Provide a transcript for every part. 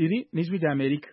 Iri n'ijwi rya Amerika.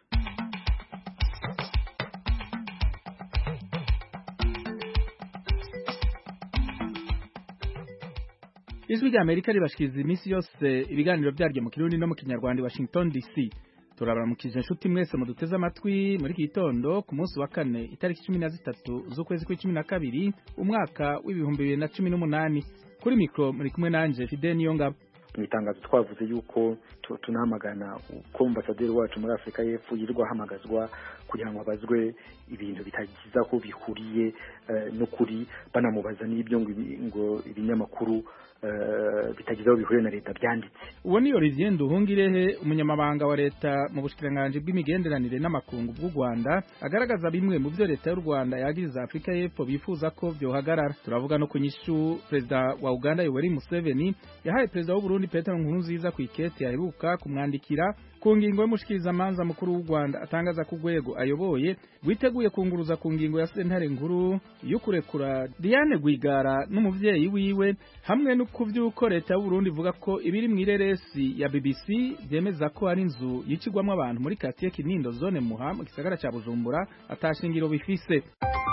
Ijwi rya Amerika ribashikiriza iminsi yose ibiganiro byaryo mu Kirundi no mu Kinyarwanda Washington DC. Turabaramukije inshuti mwese muduteze amatwi muri iki gitondo ku munsi wa kane itariki 13 z'ukwezi kwa 12 umwaka w'ibihumbi 2018. Kuri mikro muri kumwe nanje Fidel Niyongabo. Nitangazo twavuze yuko tunahamagana ko ambasaderi wacu muri Afrika y'Epfo yirwa hamagazwa kugira ngo abazwe ibintu bitagiza ko bihuriye no kuri banamubaza n'ibyo ngo ibinyamakuru bitagizaho bihure na leta byanditse. Uwo ni Olivier Nduhungirehe umunyamabanga wa leta mu bushikiranganje bw'imigenderanire n'amakungu bw'u Rwanda agaragaza bimwe mu byo leta y'u Rwanda yagiriza Afrika y'Epfo bifuza ko byohagarara. Turavuga no kunyishu Perezida wa Uganda Yoweri Museveni yahaye Perezida w'u Burundi Petero Nkurunziza ku ikete yaheruka kumwandikira ku ngingo y'umushikiriza manza mukuru w'u Rwanda atangaza ku rwego ayoboye witeguye kunguruza ku ngingo ya sentare nkuru y'ukurekura Diane Rwigara n'umuvyeyi wiwe hamwe no kuvyuko leta y'u Burundi ivuga ko ibiri mw'ireresi ya BBC byemeza ko ari inzu yicigwamwe abantu muri quartier Kinindo zone Muha mu gisagara ca Bujumbura atashingiro bifise.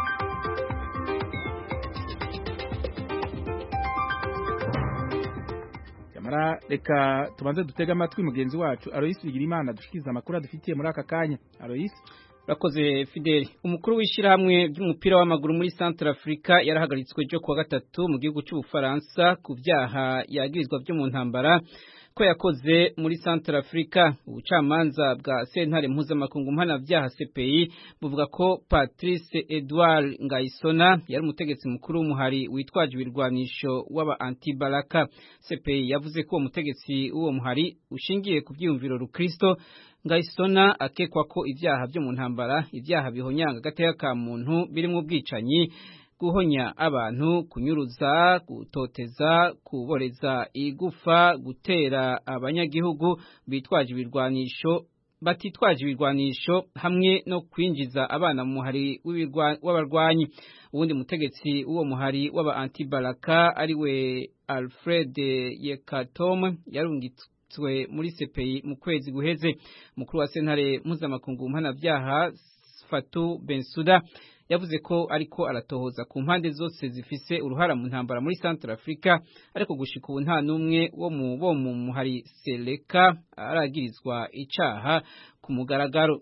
Reka tubanze dutega amatwi mugenzi wacu Alois Bigirimana dushikiza amakuru adufitiye muri aka kanya. Alois, bakoze Fidel. Umukuru w'ishiramwe by'umupira w'amaguru muri Central Africa yarahagaritswe cyo kuwa gatatu mu gihugu cy'u Faransa ku byaha yagirizwa byo mu ntambara ko yakoze muri Central Africa. Ubucamanza bwa sentare mpuzamakungu mpanavyaha CPI buvuga ko Patrice Edouard Ngayisona yari umutegetsi mukuru w'umuhari witwaje ibirwanisho w'aba anti-Balaka. CPI yavuze ko umutegetsi w'uwo muhari ushingiye ku byiyumviro rukristo. Ngayisona akekwa ko ivyaha byo mu ntambara, ivyaha bihonyanga gateka ka muntu birimo ubwicanyi, guhonya abantu, kunyuruza, gutoteza, kuboreza igufa, gutera abanyagihugu bitwaje ibirwanisho hamwe no kwinjiza abana mu muhari w'abarwanyi. Uwundi mutegetsi w'uwo muhari w'aba anti-Balaka ariwe Alfred Yekatom yarungitswe muri CPI mu kwezi guheze. Mukuru wa sentare mpuzamakungu mpanavyaha Fatou Bensouda yavuze ko ariko aratohoza ku mpande zose zifise uruhara mu ntambara muri Central Africa, ariko gushika ubu nta numwe wo mu muhari Seleka aragirizwa icaha ku mugaragaro.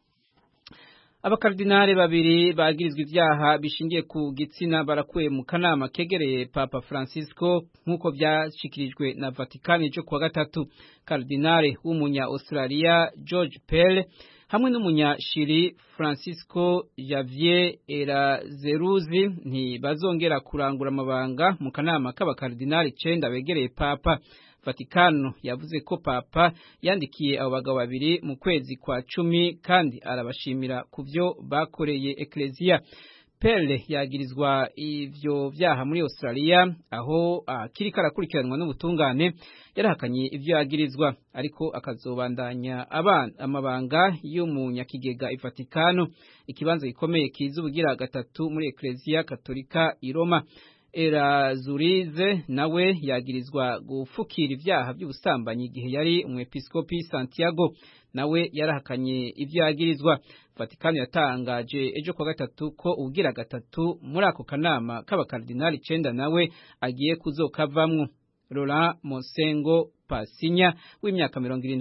Abakardinale babiri bagirizwa ivyaha bishingiye ku gitsina barakuye mu kanama kegereye Papa Francisco nkuko byashikirijwe na Vatican cyo kuwa gatatu. Kardinale w'umunya Australia George Pell hamwe n'umunya Chili Francisco Javier Erazeruzi ntibazongera kurangura amabanga mu kanama k'abakardinali 9 begereye Papa. Vatikano yavuze ko Papa yandikiye abo bagabo babiri mu kwezi kwa 10 kandi arabashimira kuvyo bakoreye Ecclesia. Pelle yagirizwa ivyo vyaha muri Australia aho kiriko arakurikiranwa n'ubutungane. Yarahakanye ivyo yagirizwa ariko akazobandanya amabanga y'umunyakigega i Vatikano, ikibanza gikomeye kizubugira gatatu muri Ecclesia Katolika i Roma. Erazurize nawe yagirizwa gufukira ivyaha by'ubusambanyi igihe yari umwepiskopi Santiago, nawe yarahakanye ivyo yagirizwa. Vatikano yatangaje ejo kwa gatatu ko ugira gatatu muri ako kanama k'abakardinali 9 nawe agiye kuzokavamwo. Laurent Monsengo Pasinya w'imyaka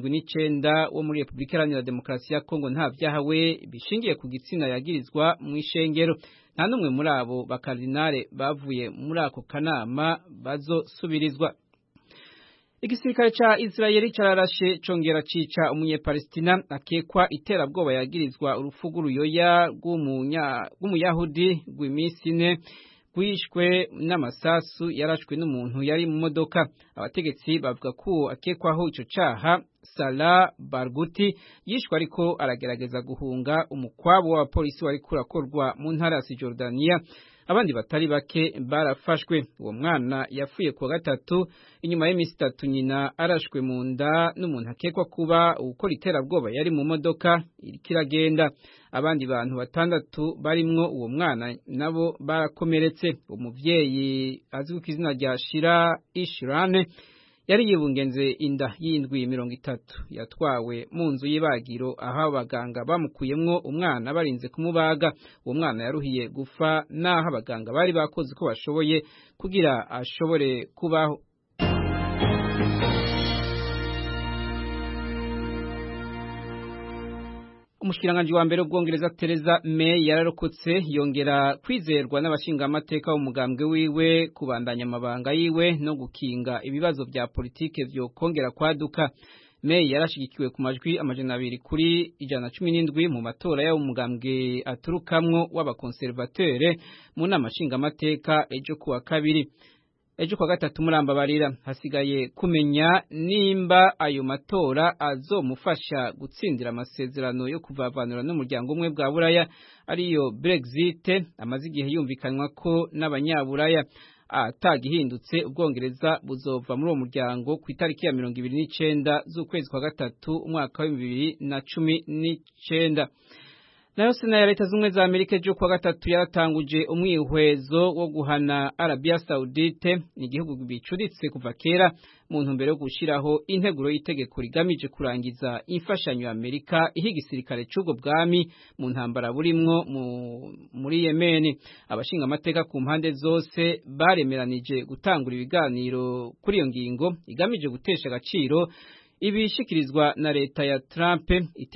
79 wo muri Republika Iharanira Demokarasi ya Kongo nta vyaha we bishingiye ku gitsina yagirizwa mu ishengero. Nta numwe muri abo bakardinale bavuye muri ako kanama bazosubirizwa. Igisirikare ca Israeli cararashe congera cica umunyepalestina akekwa iterabwoba yagirizwa urufugu ruyoya rw'umuyahudi rw'imisine gwishwe n'amasasu yarashwe n'umuntu yari mu modoka. Abategetsi bavuga ko akekwaho ico caha Salah Barghouti yishwe ariko aragerageza guhunga umukwabo wa polisi wari kurakorwa mu ntara ya Cisjordania. Abandi batari bake barafashwe. Uwo mwana yapfuye kuwa gatatu inyuma y'imisi 3 nyina arashwe mu nda n'umuntu akekwa kuba ukora iterabwoba yari mu modoka irikiragenda. Abandi bantu 6 barimwo uwo mwana nabo barakomeretse. Umuvyeyi azwi ku izina rya Shira Ishrane yari yibungenze inda y'indwi 30 yatwawe mu nzu y'ibagiro aho abaganga bamukuyemwo umwana barinze kumubaga. Uwo mwana yaruhiye gufa naho abaganga bari bakoze ko bashoboye kugira ashobore kubaho. Umushikiranganje wa mbere w'Ubwongereza Theresa May yararokotse yongera kwizerwa n'abashinga amateka w'umugambwe wiwe kubandanya amabanga yiwe no gukinga ibibazo vya politike vyo kongera kwaduka. May yarashigikiwe ku majwi 200 kuri 117 mu matora y'umugambwe aturukamwo w'abakonservateur mu nama nshinga amateka ejo kuwa kabiri. Ejo kwa gatatu murambabarira hasigaye kumenya nimba ayo matora azomufasha gutsindira amasezerano yo kuvavanura n'umuryango umwe bwa Buraya ariyo Brexit amaze igihe yumvikanwa ko n'abanyaburaya. Atagihindutse Ubwongereza buzova muri uwo muryango ku itariki ya 29 z'ukwezi kwa gatatu umwaka wa 2019. Nayo Sena ya Leta Zunze za Amerika ejo kwa gatatu yaratanguje umwihwezo wo guhana Arabia Saudite, igihugu bicuritse kuva kera mu ntumbero yo gushiraho integuro y'itegeko rigamije kurangiza imfashanyo ya Amerika ihigisirikare cy'ubwo bwami mu ntambara burimwo muri Yemen. Abashinga amateka ku mpande zose baremeranije gutangura ibiganiro kuri iyo ngingo igamije gutesha agaciro ibishikirizwa na leta ya Trump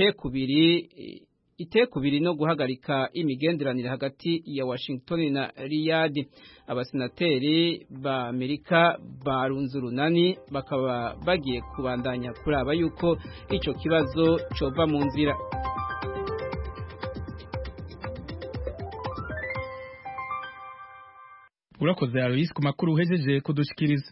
itekubiri no guhagarika imigenderanire hagati ya Washington na Riyadh. Abasenateri ba Amerika barunze urunani bakaba bagiye kubandanya kuraba yuko ico kibazo cova mu nzira. Urakoze Alois ku makuru uhejeje kudushikiriza.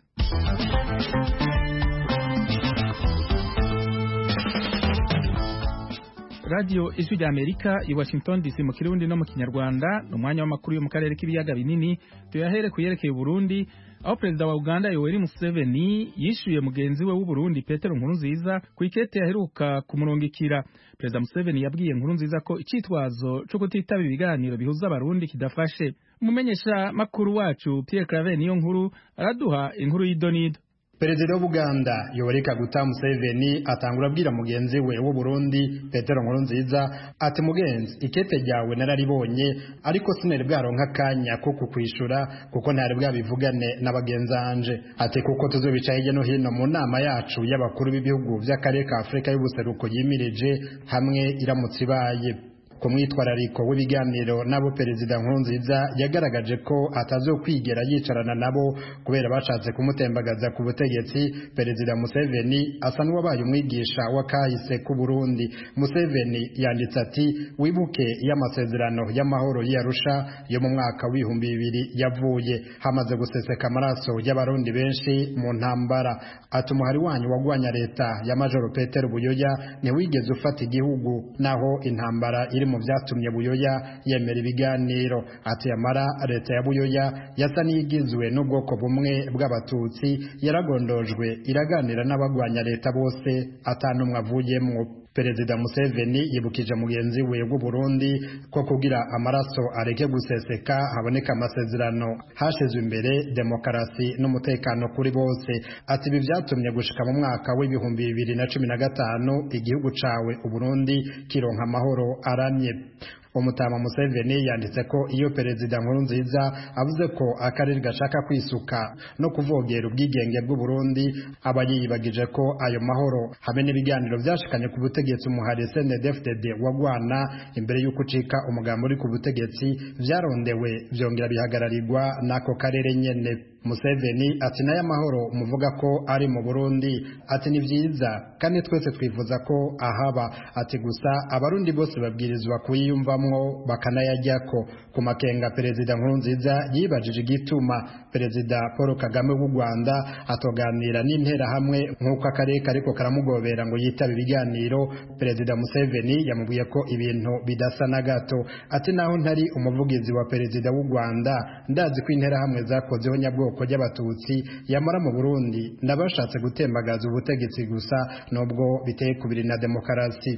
Radio Ijwi rya Amerika i Washington DC mu Kirundi no mu Kinyarwanda n'umwanya w'amakuru yo mu karere k'ibiyaga binini tuyahere kuyerekeye Burundi aho Perezida wa Uganda Yoweri Museveni yishuye mugenzi we w'u Burundi Petero Nkurunziza ku ikete yaheruka kumurungikira. Perezida Museveni yabwiye Nkurunziza ko icitwazo cyo kutitaba ibiganiro bihuza abarundi kidafashe. Umumenyesha makuru wacu Pierre Claver niyo nkuru araduha inkuru y'idonido. Perezida w'Uganda Yoweri Kaguta Museveni atangura abwira mugenzi we w'u Burundi Petero Nkurunziza ati mugenzi ikete ryawe nararibonye ariko sinari bwaronka akanya ko kukwishura kuko ntari bwabivugane n'abagenzanje ati kuko tuzobica hirya no hino mu nama yacu y'abakuru b'ibihugu by'akarere ka Afrika y'ubuseruko yimirije hamwe iramutse ibaye. Ku mwitwarariko w'ibiganiro nabo Perezida Nkurunziza yagaragaje ko atazokwigera yicarana nabo kubera bashatse kumutembagaza ku butegetsi. Perezida Museveni asa n'uwabaye umwigisha wa kahise ku Burundi. Museveni yanditse ati wibuke y'amasezerano y'amahoro y'Arusha yo mu mwaka w'2000 yavuye hamaze guseseka amaraso y'abarundi benshi mu ntambara. Ati umuhari wanyu wagwanya leta ya Major Peter Buyoya ntiwigeze ufata igihugu naho intambara iri mu byatumye Buyoya yemera ibiganiro. Ati amara leta ya Buyoya yasa n'igizwe n'ubwoko bumwe bw'abatutsi yaragondojwe iraganira n'abagwanya leta bose atanumwe avuyemwo. Perezida Museveni yibukije mugenzi we w'u Burundi ko kugira amaraso areke guseseka haboneka amasezerano hashizwe imbere demokarasi n'umutekano kuri bose. Ati ibi byatumye gushika mu mwaka w'2015 igihugu cawe u Burundi kironka amahoro aramye. Umutama Museveni yanditse ko iyo Perezida Nkurunziza avuze ko akarere gashaka kwisuka no kuvogera ubwigenge bw'u Burundi aba yibagije ko ayo mahoro habe n'ibiganiro byashikanye ku butegetsi umuhari CNDD-FDD wagwana imbere y'uko ucika umugambo uri ku butegetsi vyarondewe vyongera bihagararirwa n'ako karere nyene. Museveni ati nayo amahoro umuvuga ko ari mu Burundi ati ni vyiza kandi twese twifuza ko ahaba ati gusa abarundi bose babwirizwa kuyiyumvamwo bakanayajyako. Ku makenga Perezida Nkurunziza yibajije igituma Perezida Paul Kagame w'u Rwanda atoganira n'intera hamwe nk'uko akarere kariko karamugobera ngo yitabe ibiganiro. Perezida Museveni yamubwiye ko ibintu bidasa na gato. Ati naho ntari umuvugizi wa Perezida w'u Rwanda ndazi ko intera hamwe zakozeho nyabwoko ry'abatutsi yamara mu Burundi ndabashatse gutembagaza ubutegetsi gusa nubwo biteye kubiri na demokarasi.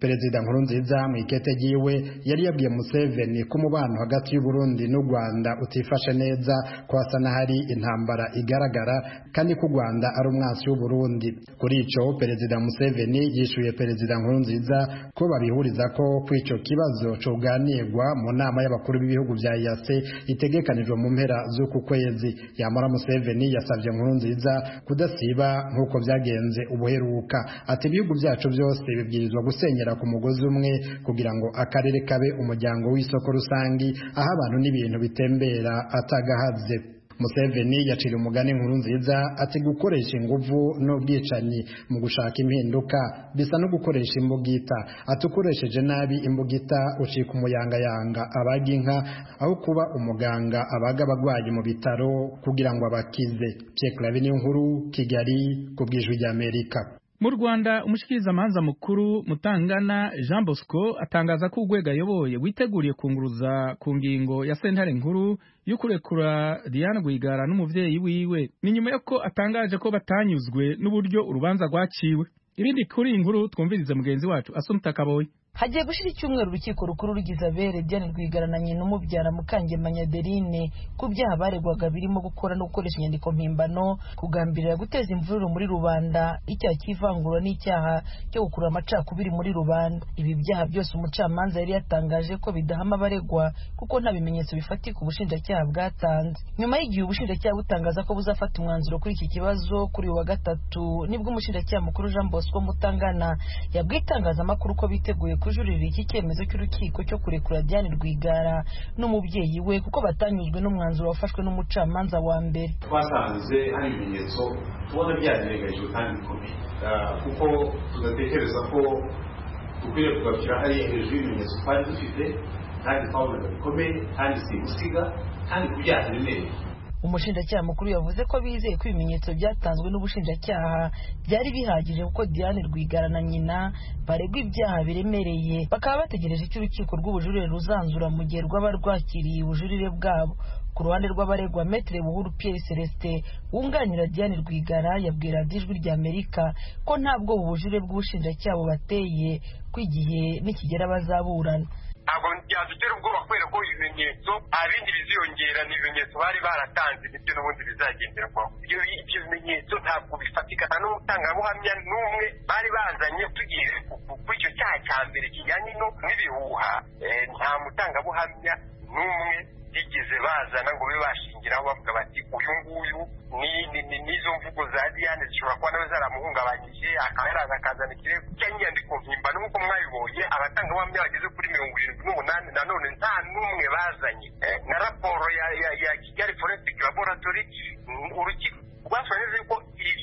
Perezida Nkurunziza mu ikete ryiwe yari yabwiye Museveni ko umubano hagati y'u Burundi n'u Rwanda utifashe neza, ko hasa n'ahari intambara igaragara kandi ko u Rwanda ari umwansi w'u Burundi. Kuri ico Perezida Museveni yishuye Perezida Nkurunziza ko babihuriza ko ico kibazo coganirwa mu nama y'abakuru b'ibihugu vya EAC itegekanijwe mu mpera z'uku kwezi. Yamara Museveni yasavye Nkurunziza kudasiba nk'uko vyagenze ubuheruka. Ati ibihugu vyacu byose bibwirizwa gusenyera ku mugozi umwe kugira ngo akarere kabe umuryango w'isoko rusangi aho abantu n'ibintu bitembera atagahaze. Museveni yacira umugani Nkurunziza ati gukoresha inguvu n'ubwicanyi mu gushaka impinduka bisa no gukoresha imbugita. Ati ukoresheje nabi imbugita ucika umuyangayanga abaga inka aho kuba umuganga abaga abagwayi mu bitaro kugira ngo abakize. Pierre Claver Niyonkuru, Kigali, ku bw'Ijwi ry'Amerika. Mu Rwanda umushikirizamanza mukuru Mutangana Jean Bosco atangaza ko urwego ayoboye witeguriye kunguruza ku ngingo ya sentare nkuru yo kurekura Diane Rwigara n'umuvyeyi wiwe. Ni nyuma yuko atangaje ko batanyuzwe n'uburyo urubanza rwaciwe. Ibindi kuri inkuru twumvirize mugenzi wacu Asumta Kaboyi. Hagiye gushira icyumweru urukiko rukuru rugize abere Diane Rwigara na nyina umubyara Mukangemanyi Adeline ku byaha baregwaga birimo gukora no gukoresha inyandiko mpimbano, kugambirira guteza imvururu muri rubanda, icyaha cy'ivangura n'icyaha cyo gukurura amacakubiri muri rubanda. Ibi byaha byose umucamanza yari yatangaje ko bidahama baregwa kuko nta bimenyetso bifatika ubushinjacyaha bwatanze. Nyuma y'igihe ubushinjacyaha butangaza ko buzafata umwanzuro kuri iki kibazo kuri uwa gatatu, nibwo umushinjacyaha mukuru Jean Bosco Mutangana yabwitangazamakuru ko biteguye kujuririra iki cyemezo cy'urukiko cyo kurekura Diane Rwigara n'umubyeyi we kuko batanyuzwe n'umwanzuro wafashwe n'umucamanza wa mbere. Twasanze hari ibimenyetso tubona byagaragajwe kandi bikomeye, kuko tugatekereza ko dukwiye kugarukira hariya hejuru y'ibimenyetso twari dufite kandi twabonaga bikomeye kandi simusiga kandi ku byaha biremereye. Umushinjacyaha mukuru yavuze ko bizeye ko ibimenyetso byatanzwe n'ubushinjacyaha byari bihagije kuko Diane Rwigara na nyina baregwa ibyaha biremereye, bakaba bategereje icyo urukiko rw'ubujurire ruzanzura mu gihe rwaba rwakiriye ubujurire bwabo. Ku ruhande rw'abaregwa Maître Buhuru Pierre Celestin wunganira Diane Rwigara yabwira Ijwi ry'Amerika ko ntabwo ubujurire bw'ubushinjacyaha bubateye ko igihe nikigera bazaburana. Ntabwo byadutera ubwoba kubera ko ibimenyetso abindi biziyongera n'ibimenyetso bari baratanze nibyo n'ubundi bizagenderwaho. Ibyo bimenyetso ntabwo bifatika nta n'umutangabuhamya n'umwe bari bazanye tugiye kuri icyo cyaha cya mbere kijyanye n'ibihuha. Nta mutangabuhamya n'umwe bigeze bazana ngo be bashingiraho bavuga bati uyu nguyu n'izo mvugo za Diane zishobora kuba nawe zaramuhungabanyije, akaba yaraza akazana ikirego cy'inyandiko mpimbano nk'uko mwabibonye. Abatangabuhamya bageze kuri 78 nanone nta n'umwe bazanye, na raporo ya Kigali Forensic Laboratory. Urukiko rwasobanuriye ko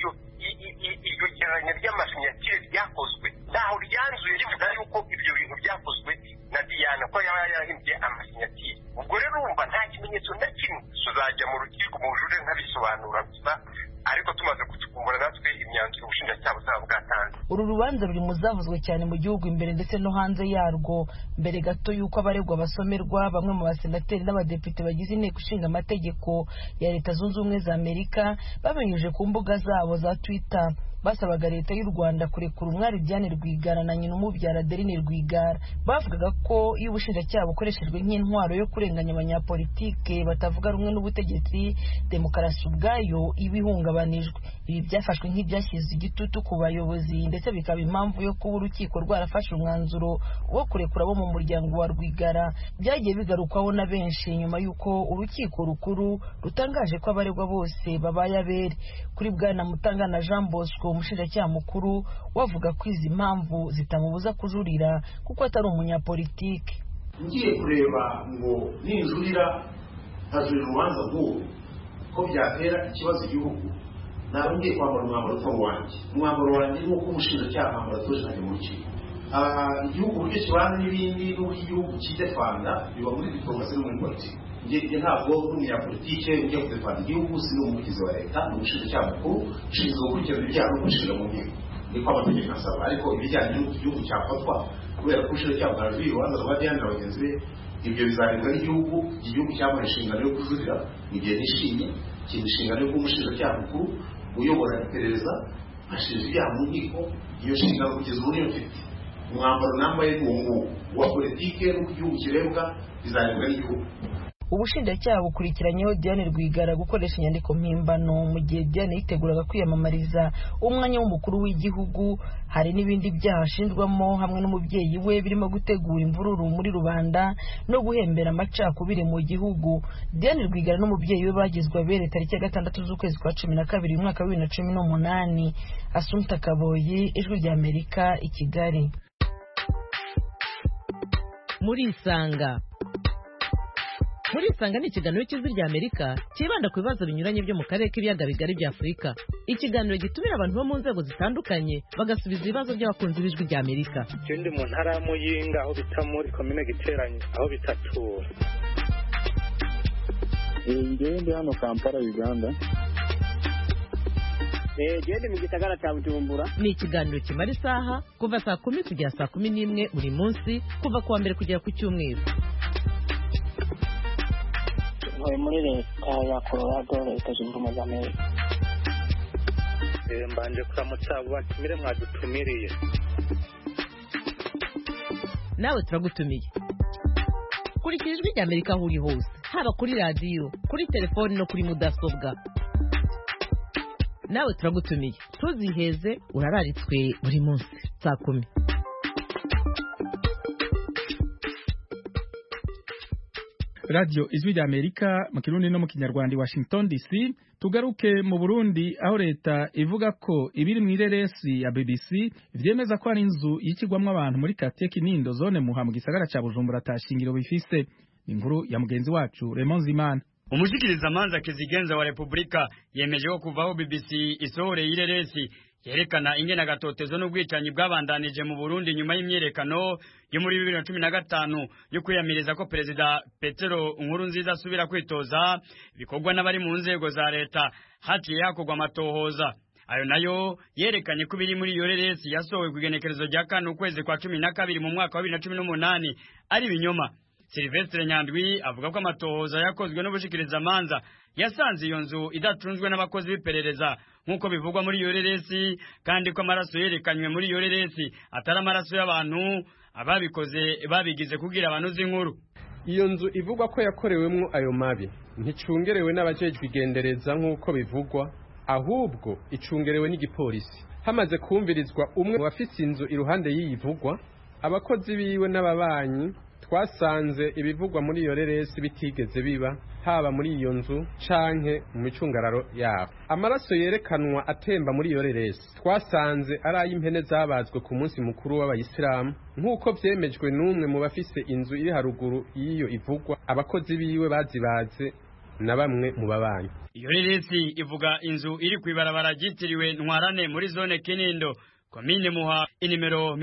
iryo gereranya ry'amasinyatire ryakozwe ntaho ryanzuye rivuga yuko ibyo bintu byakozwe na Diane ko yaba yarahimbye amasinyatire. Ubwo rero urumva nta kimenyetso na kimwe tuzajya mu rukiko mu bujurire nkabisobanura gusa, ariko tumaze kutukumbura natwe imyanzuro ubushinjacyaha buzaba bwatanze. Uru rubanza ruri mu zavuzwe cyane mu gihugu imbere ndetse no hanze yarwo, mbere gato y'uko abaregwa basomerwa. Bamwe mu basenateri n'abadepite bagize inteko ishinga amategeko ya Leta Zunze Ubumwe za Amerika babinyujije ku mbuga zabo za Twitter basabaga leta y'u Rwanda kurekura umwari Diane Rwigara na nyina umubyara Adeline Rwigara. Bavugaga ko iyo ubushinjacyaha bukoreshejwe nk'intwaro yo kurenganya abanyapolitike batavuga rumwe n'ubutegetsi, demokarasi ubwayo iba ihungabanijwe. Ibi byafashwe nk'ibyashyize igitutu ku bayobozi ndetse bikaba impamvu yo kuba urukiko rwarafashe umwanzuro wo kurekura abo mu muryango wa Rwigara. Byagiye bigarukwaho na benshi nyuma y'uko urukiko rukuru rutangaje ko abaregwa bose babaye abere. Kuri Bwana Mutangana Jean Bosco umushinjacyaha mukuru wavuga ko izi mpamvu zitamubuza kujurira kuko atari umunyapolitike. Ngiye kureba ngo ninjurira nkajurira urubanza nk'ubu ko byatera ikibazo igihugu, ntabwo ngiye kwambara umwambaro wanjye n'uko umushinjacyaha mwambara tuje najya mu rukiko. Igihugu uburyo kibana n'ibindi n'uko igihugu kidefanda biba muri diplomasi no muri politiki. Njye ntabwo n'umunyapolitike ujya kudefanda igihugu, si n'umuvugizi wa leta, ni umushinjacyaha mukuru ushinzwe gukurikirana ibyaha no gushinga mu nkiko, niko amategeko asaba. Ariko ibijyanye n'uko igihugu cyafatwa kubera ko ubushinjacyaha bwajurira urubanza rwa Diane na bagenzi be, ibyo bizarebwa n'igihugu. Igihugu cyamuha inshingano yo kujurira mu gihe nishimye, kindi inshingano yo kuba umushinjacyaha mukuru uyobora iperereza ashinja ibyaha mu nkiko. Iyo nshingano kugeza ubu niyo mfite, umwambaro nambaye n'uwo wa politike no ku gihugu kirebwa bizarebwa n'igihugu. Ubushinjacyaha bukurikiranyeho Diane Rwigara gukoresha inyandiko mpimbano mu gihe Diane yiteguraga kwiyamamariza umwanya w'umukuru w'igihugu. Hari n'ibindi byaha ashinjwamo hamwe n'umubyeyi we birimo gutegura imvururu muri rubanda no guhembera amacakubiri mu gihugu. Diane Rwigara n'umubyeyi we bagizwe abere tariki ya 6 z'ukwezi kwa 12 umwaka wa 2018. Assumpta Kaboyi, Ijwi ry'Amerika, i Kigali. Muri Isanga ni ikiganiro cy'Ijwi ry'Amerika kibanda ku bibazo binyuranye byo mu karere k'ibiyaga bigari bya Afurika. Ikiganiro gitumira abantu bo mu nzego zitandukanye bagasubiza ibibazo by'abakunzi b'Ijwi ry'Amerika. Ndi mu ntara ya Muyinga aho bita muri komine Giteranye aho bitatura. Ndi hano Kampala, Uganda. Ndi mu gisagara cya Bujumbura. Ni ikiganiro kimara isaha kuva saa 10 kugera saa 11 buri munsi kuva kuwa mbere kugera ku cyumweru. Muri leta ya Colorado, Leta Zunze Ubumwe za Amerika. Mbanje kuramutsa batumire mwadutumiriye. Nawe turagutumiye. Kurikira Ijwi ry'Amerika aho uri hose, haba kuri radio, kuri telefone no kuri mudasobwa. Nawe turagutumiye. Tuziheze urararitswe buri munsi saa 10. Radio Ijwi ry'Amerika mu Kirundi no mu Kinyarwanda, Washington DC. Tugaruke mu Burundi aho leta ivuga ko ibiri mu ireresi ya BBC vyemeza ko ari inzu yikigwamwe abantu muri quartier Kinindo zone Muha mu gisagara ca Bujumbura atashingiro bifise. Inkuru ya mugenzi wacu Raymond Zimana. Umushikiriza manza Kizigenza wa Republika yemeje ko kuvaho BBC isohore ireresi yerekana ingena gatotezo n'ubwicanyi bwabandanije mu Burundi nyuma y'imyerekano yo muri 2015 yo kwiyamiriza ko Perezida Petero Nkurunziza asubira kwitoza bikorwa n'abari mu nzego za leta haciye hakorwa amatohoza. Ayo nayo yerekanye ko biri muri yoreresi yasohowe ku igenekerezo rya 4 ukwezi kwa 12 mu mwaka wa 2018 ari binyoma. Silvestre Nyandwi avuga ko amatohoza yakozwe n'ubushikiriza manza yasanze iyo nzu idacunzwe n'abakozi b'iperereza nk'uko bivugwa muri yoreresi, kandi ko amaraso yerekanywe muri yoreresi atari amaraso y'abantu ababikoze babigize kugira abantu z'inkuru. Iyo nzu ivugwa ko yakorewemwo ayo mabi nticungerewe n'abajejwe igendereza nk'uko bivugwa, ahubwo icungerewe n'igipolisi. Hamaze kumvirizwa umwe mu bafise inzu iruhande y'iyivugwa, abakozi biwe n'ababanyi twasanze ibivugwa muri iyo reresi bitigeze biba haba muri iyo nzu canke mu micungararo yaho. Amaraso yerekanwa atemba muri iyo reresi twasanze ari ay'impene zabazwe ku munsi mukuru w'abayisilamu nk'uko vyemejwe n'umwe mu bafise inzu iri haruguru y'iyo ivugwa, abakozi biwe bazibaze na bamwe mu babanyi. Iyo reresi ivuga inzu iri kwibarabara ryitiriwe Ntwarane muri zone Kinindo komine Muha inimero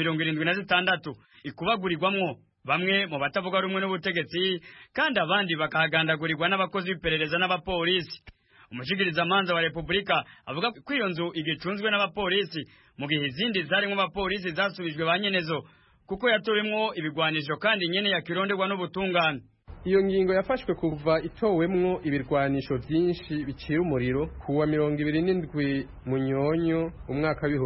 76 ikubagurirwamwo bamwe mu batavuga rumwe n'ubutegetsi kandi abandi bakahagandagurirwa n'abakozi b'iperereza n'abapolisi. Umushikiriza manza wa Republika avuga ko iyo nzu igicunzwe n'abapolisi mu gihe izindi zarimo abapolisi zasubijwe banyenezo kuko yatowemwo ibigwanisho kandi nyene yakironderwa n'ubutungane. Iyo ngingo yafashwe kuva itowemwo ibirwanisho vyinshi bicira umuriro kuwa 27 Munyonyo umwaka wa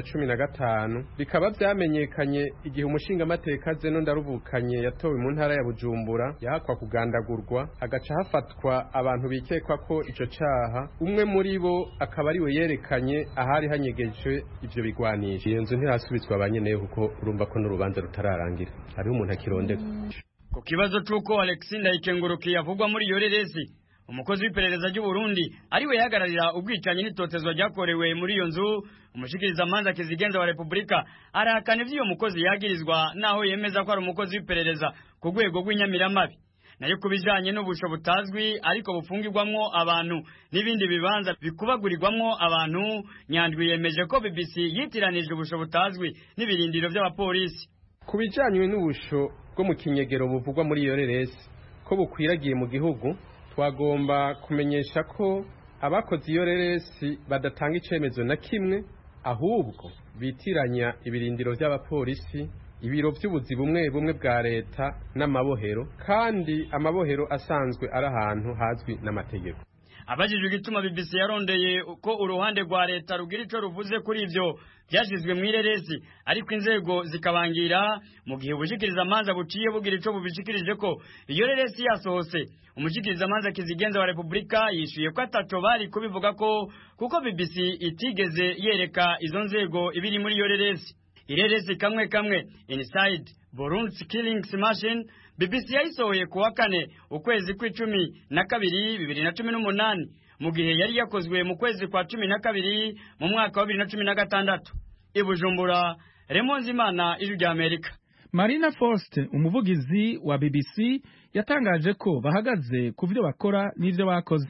2015 bikaba vyamenyekanye igihe umushinga amateka Zeno Ndaruvukanye yatowe mu ntara ya Bujumbura yahakwa kugandagurwa agaca hafatwa abantu bikekwa ko ico caha, umwe muri bo akaba ari we yerekanye ahari hanyegeje ivyo bigwanisho. Iyo nzu ntirasubizwa abanyeneyo kuko urumva ko n'urubanza rutararangira, hariho umuntu akirondeka. Ku kibazo c'uko Alexander Ikenguruki yavugwa muri yoreresi, umukozi w'iperereza ry'u Burundi ari we yahagararira ubwicanyi n'itotezwa ryakorewe muri iyo nzu, umushikiriza manza Kizigenza wa Republika arahakana ivyo mukozi yagirizwa naho yemeza ko ari umukozi w'iperereza ku rwego rw'inyamiramabi. Nayo kubijanye n'ubusho butazwi ariko bufungirwamwo abantu n'ibindi bibanza bikubagurirwamwo abantu, Nyandwi yemeje ko BBC yitiranije ubusho butazwi n'ibirindiro by'abapolisi. Kubijanywe n'ubusho bwo mu kinyegero buvugwa muri iyo reresi ko bukwiragiye mu gihugu, twagomba kumenyesha ko abakoze iyo reresi badatanga icemezo na kimwe, ahubwo bitiranya ibirindiro by'abapolisi, ibiro by'ubuzi bumwe bumwe bwa leta n'amabohero, kandi amabohero asanzwe ari ahantu hazwi n'amategeko. abajijwe igituma BBC yarondeye ko uruhande rwa leta rugira ico ruvuze kuri ivyo byashizwe mu ireresi ariko inzego zikabangira mu gihe ubushikiriza amanza buciye bugira ico bubishikirije ko iyo reresi yasohose umushikiriza amanza Kizigenza wa Republika yishuye ko ataco bari kubivuga ko kuko BBC itigeze yereka izo nzego ibiri muri iyo reresi. Ireresi kamwe Inside Burundi Killings Machine BBC yayisohoye kuwa 4 ukwezi kw'icumi na kabiri 2018 mu gihe yari yakozwe mu kwezi kwa 12 mu mwaka wa 2016. Ibujumbura, Raymond Zimana, Ijwi rya Amerika. Marina Forst, umuvugizi wa BBC, yatangaje ko bahagaze ku byo bakora n'ivyo bakoze.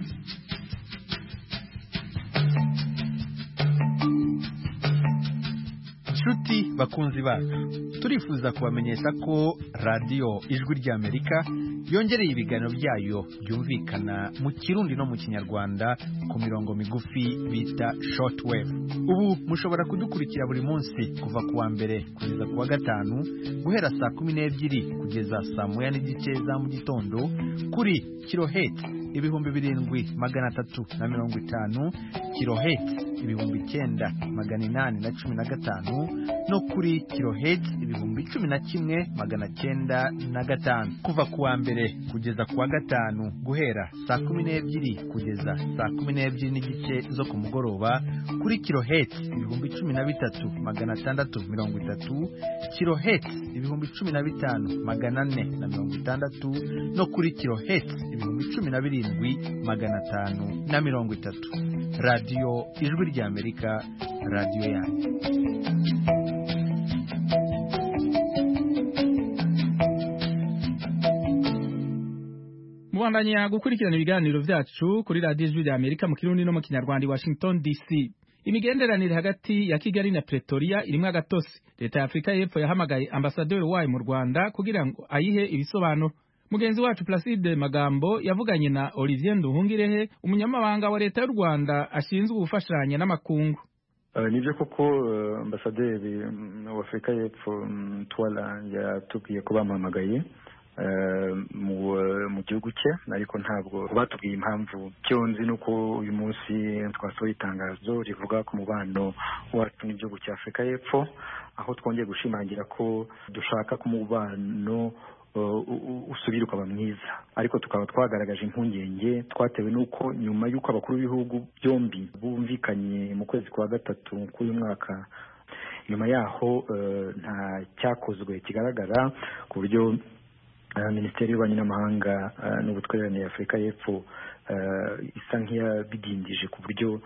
Nshuti bakunzi bacu, turifuza kubamenyesha ko radio Ijwi rya Amerika yongereye ibiganiro byayo byumvikana mu Kirundi no mu Kinyarwanda ku mirongo migufi bita shortwave. Ubu mushobora kudukurikira buri munsi kuva kuwa mbere kugeza kuwa gatanu guhera saa 12 kugeza saa 1:30 za mu gitondo kuri kilohertz 7350, kilohertz 9815 no kuri kilohertz 11905 kuva kuwa mbere kugeza kuwa gatanu guhera saa 12 kugeza saa 12 n'igice zo ku mugoroba kuri kilohertz 13630, kilohertz 15460 no kuri kilohertz 17530. Radio Ijwi rya Amerika, radio yanyu. Mubandanya gukurikirana ibiganiro vyacu kuri Radio Ijwi rya Amerika mu Kirundi no mu Kinyarwanda, Washington DC. Imigenderanire hagati ya Kigali na Pretoria irimwe agatose. Leta ya Afrika y'Epfo yahamagaye ambasaderi wayo mu Rwanda kugira ngo ayihe ibisobanuro. Mugenzi wacu Placide Magambo yavuganye na Olivier Nduhungirehe, umunyamabanga wa leta y'u Rwanda ashinzwe ubufashanya n'amakungu. Nivyo koko ambasaderi wa Afrika y'Epfo Twala yatubwiye ko bampamagaye mu gihugu cye, ariko ntabwo batubwiye impamvu. Cyo nzi nuko uyu munsi twasohoye itangazo rivuga ku mubano wacu n'igihugu cya Afrika y'Epfo, aho twongeye gushimangira ko dushaka ko umubano usubira ukaba mwiza, ariko tukaba twagaragaje impungenge twatewe nuko nyuma y'uko abakuru b'ibihugu byombi bumvikanye mu kwezi kwa gatatu k'uyu mwaka, nyuma yaho nta cyakozwe kigaragara ku buryo Minisiteri y'Ububanyi n'Amahanga n'Ubutwererane ya Afrika y'Epfo isa nk'iyabidindije ku buryo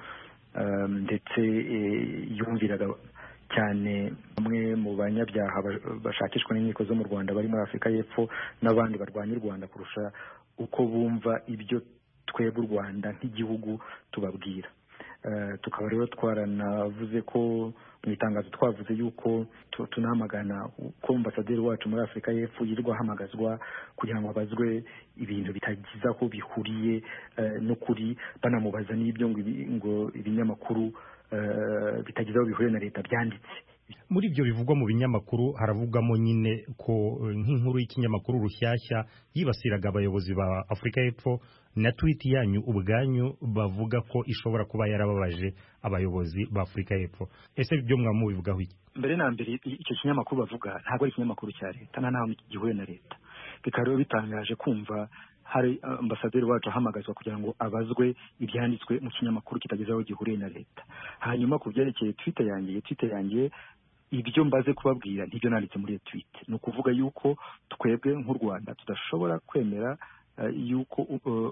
ndetse yumviraga cyane bamwe mu banyabyaha bashakishwa n'inkiko zo mu Rwanda bari muri Afrika y'Epfo n'abandi barwanya u Rwanda kurusha uko bumva ibyo twebwe u Rwanda nk'igihugu tubabwira. Tukaba rero twaranavuze ko mu itangazo twavuze yuko tunamagana ko ambasaderi wacu muri Afrika y'Epfo yirwa hamagazwa kugira ngo abazwe ibintu bitagiza ko bihuriye no kuri, banamubaza n'ibyo ngo ibinyamakuru bitagize aho bihuriye na leta byanditse. Muri ibyo bivugwa mu binyamakuru haravugamo nyine ko nk'inkuru y'ikinyamakuru Rushyashya yibasiraga abayobozi ba Afrika y'Epfo, na tweet yanyu ubwanyu bavuga ko ishobora kuba yarababaje abayobozi ba Afrika y'Epfo. Ese ibyo mwamubivugaho iki? Mbere na mbere icyo kinyamakuru bavuga ntabwo ari ikinyamakuru cya leta, nta naho gihuye na leta. Bikaba rero bitangaje kumva hari ambasaderi wacu ahamagazwa kugira ngo abazwe ibyanditswe mu kinyamakuru kitageze aho gihuriye na leta. Hanyuma ku byerekeye Twitter yanjye ibyo mbaze kubabwira ntibyo nanditse muri tweet. Ni ukuvuga yuko twebwe nk'u Rwanda tudashobora kwemera yuko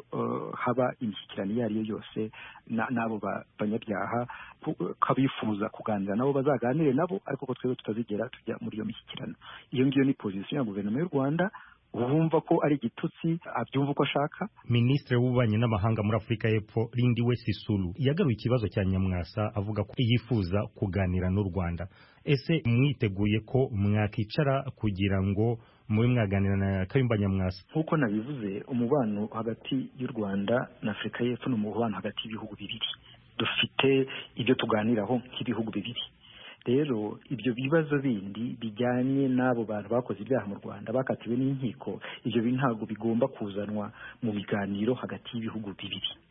haba imishyikirano iyo ari yo yose n'abo banyabyaha, kabifuza kuganira nabo bazaganire nabo, ariko ko twebwe tutazigera tujya muri iyo mishyikirano. Iyo ngiyo ni position ya guverinoma y'u Rwanda, ubumva ko ari igitutsi abyumva uko ashaka. Minisitiri w'Ububanyi n'Amahanga muri Afrika y'Epfo Lindiwe Sisulu yagaruye ikibazo cya Nyamwasa avuga ko yifuza kuganira n'u Rwanda. Ese mwiteguye ko mwakicara kugira ngo mube mwaganira na Kayumba Nyamwasa? Nkuko nabivuze, umubano hagati y'u Rwanda na Afrika y'Epfo ni umubano hagati y'ibihugu bibiri. Dufite ibyo tuganiraho nk'ibihugu bibiri. Rero ibyo bibazo bindi bijyanye n'abo bantu bakoze ibyaha mu Rwanda bakatiwe n'inkiko, ibyo ntabwo bigomba kuzanwa mu biganiro hagati y'ibihugu bibiri.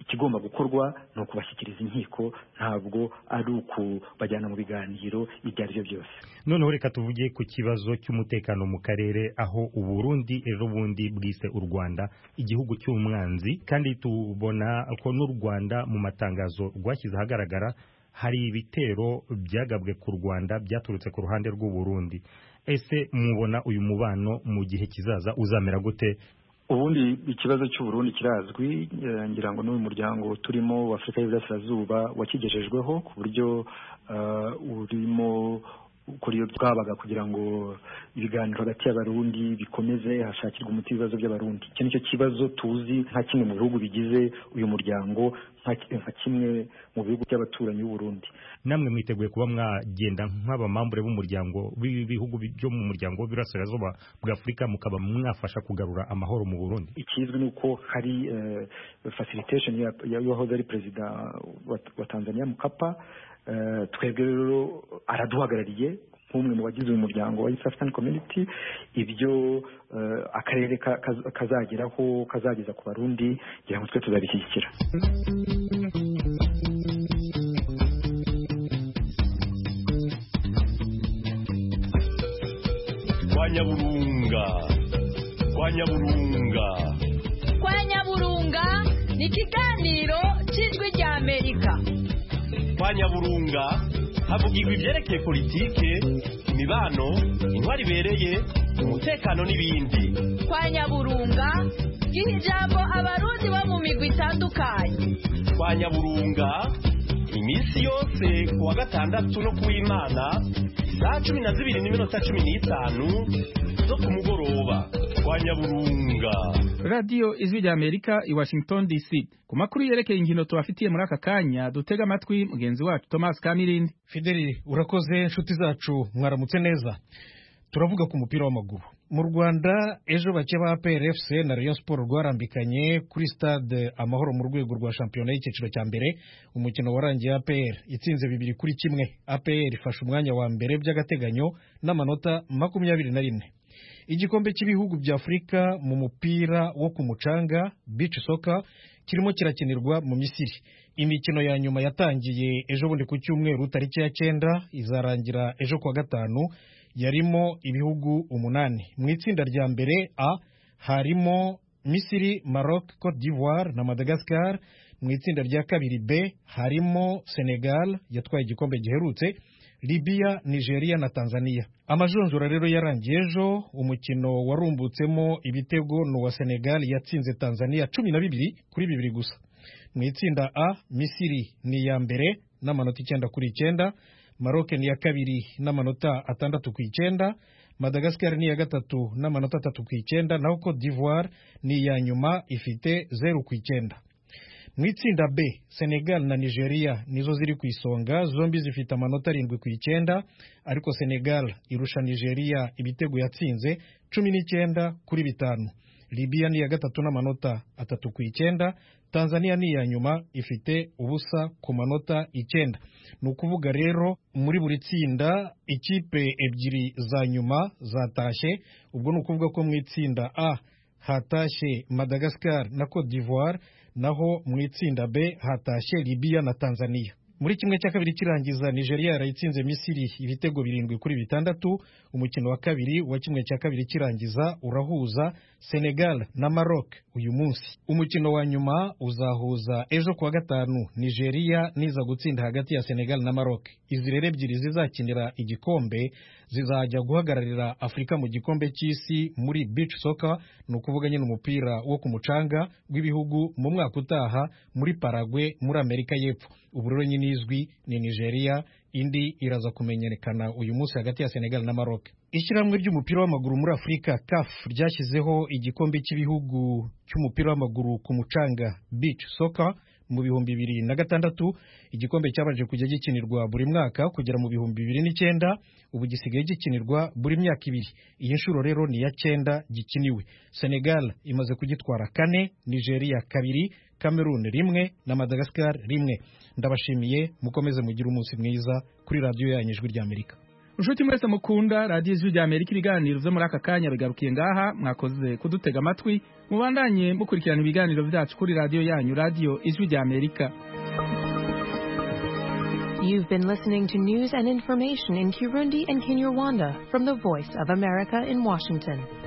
ikigomba gukorwa ni ukubashyikiriza inkiko, ntabwo ari ukubajyana mu biganiro ibyo ari byo byose. Noneho reka tuvuge ku kibazo cy'umutekano mu karere, aho Uburundi ejo bundi bwise u Rwanda igihugu cy'umwanzi, kandi tubona ko n'u Rwanda mu matangazo rwashyize ahagaragara hari ibitero byagabwe ku Rwanda byaturutse ku ruhande rw'u Burundi. Ese mubona uyu mubano mu gihe kizaza uzamera gute? Ubundi ikibazo cy'u Burundi kirazwi, ngira ngo n'uyu muryango turimo wa Afurika y'Iburasirazuba wakigejejweho ku buryo urimo kuri iyo twabaga kugira ngo ibiganiro hagati y'abarundi bikomeze, hashakirwa umuti w'ibibazo by'abarundi. Iki nicyo kibazo tuzi nka kimwe mu bihugu bigize uyu muryango, nka kimwe mu bihugu by'abaturanyi b'u Burundi. Namwe mwiteguye kuba mwagenda nk'abamambure b'umuryango w'ibihugu byo mu muryango w'Iburasirazuba bwa Afurika mukaba mwafasha kugarura amahoro mu Burundi? Ikizwi ni uko hari facilitation y'uwahoze ari perezida wa Tanzania Mkapa. Twebwe rero araduhagarariye nk'umwe mu bagize uyu muryango wa East African Community. Ibyo akarere kazageraho kazageza ku Barundi kugira ngo twe tuzabishyigikira. Kwa Nyaburunga ni ikiganiro cy'Ijwi ry'Amerika. Kwa Nyaburunga havugirwa ibyerekeye politike, imibano, intwari ibereye, umutekano n'ibindi. Kwa Nyaburunga giha ijambo abarundi bo mu migwi itandukanye. Kwa Nyaburunga iminsi yose ku wa gatandatu no ku Imana saa 12:15 zo ku mugoroba. Kwa Nyaburunga. Radio Ijwi ry'Amerika i Washington DC. Ku makuru yerekeye inkino tubafitiye muri aka kanya, dutega amatwi mugenzi wacu Thomas Kamirindi. Fideli, urakoze inshuti zacu, mwaramutse neza. Turavuga ku mupira w'amaguru. Mu Rwanda ejo bake ba APR FC na Rayon Sport rwarambikanye kuri stade Amahoro mu rwego rwa shampiyona y'icyiciro cya mbere. Umukino warangiye APR itsinze 2-1. APR ifashe umwanya wa mbere by'agateganyo n'amanota 21. Igikombe cy'ibihugu bya Afurika mu mupira wo ku mucanga beach soccer kirimo kirakinirwa mu Misiri. Imikino ya nyuma yatangiye ejo bundi ku cyumweru tariki ya 9 izarangira ejo kwa gatanu, yarimo ibihugu 8. Mu itsinda rya mbere A harimo Misiri, Maroc, Cote d'Ivoire na Madagascar. Mu itsinda rya kabiri B harimo Senegal yatwaye igikombe giherutse, Libya, Nigeria na Tanzania. Amajonjora rero yarangiye ejo, umukino warumbutsemo ibitego n'uwa Senegal yatsinze Tanzania 12-2 gusa. Mu itsinda A Misiri ni ya mbere n'amanota 9-9, Maroc ni ya kabiri n'amanota 6-9, Madagascar ni ya gatatu n'amanota 3-9, naho Cote d'Ivoire ni ya nyuma ifite 0-9. Mu itsinda B Senegal na Nigeria nizo ziri ku isonga, zombi zifite amanota 7-9, ariko Senegal irusha Nigeria ibitego yatsinze 19-5. Libya ni ya gatatu n'amanota 3-9, Tanzania ni ya nyuma ifite ubusa ku manota 9. Nukuvuga rero muri buri tsinda ikipe ebyiri za nyuma zatashye. Ubwo nukuvuga ko mu itsinda A hatashye Madagascar na Cote d'Ivoire, naho mu itsinda B hatashye Libya na Tanzania. Muri kimwe cya kabiri kirangiza Nigeria yarayitsinze Misiri ibitego 7-6. Umukino wa kabiri wa kimwe cya kabiri kirangiza urahuza Senegal na Maroc uyu munsi. Umukino wa nyuma uzahuza ejo kwa gatanu Nigeria niza gutsinda hagati ya Senegal na Maroc. Izi rero ebyiri zizakinira igikombe zizajya guhagararira Afurika mu gikombe cy'isi muri beach soccer, nukuvuga nyine umupira wo ku mucanga w'ibihugu mu mwaka utaha muri Paraguay muri Amerika y'Epfo. Ubu rero nyine izwi ni Nigeria, indi iraza kumenyekana uyu munsi hagati ya Senegal na Maroc. Ishyirahamwe ry'umupira w'amaguru muri Afurika CAF ryashyizeho igikombe cy'ibihugu cy'umupira w'amaguru ku mucanga beach soccer mu 2006. Igikombe cyabanje kujya gikinirwa buri mwaka kugera mu 2009, ubu gisigaye gikinirwa buri myaka 2. Iyi nshuro rero ni ya 9 gikiniwe. Senegal imaze kugitwara 4, Nigeria 2, Cameroon 1 na Madagascar 1. Ndabashimiye, mukomeze mugire umunsi mwiza kuri radio yanyu Ijwi ry'Amerika. Nshuti mwese mukunda radio Ijwi rya Amerika, ibiganiro vyo muri aka kanya bigarukiye ngaha. Mwakoze kudutega amatwi, mubandanye mukurikirana ibiganiro vyacu kuri radio yanyu, Radio Ijwi rya Amerika. You've been listening to news and information in Kirundi and Kinyarwanda from the Voice of America in Washington.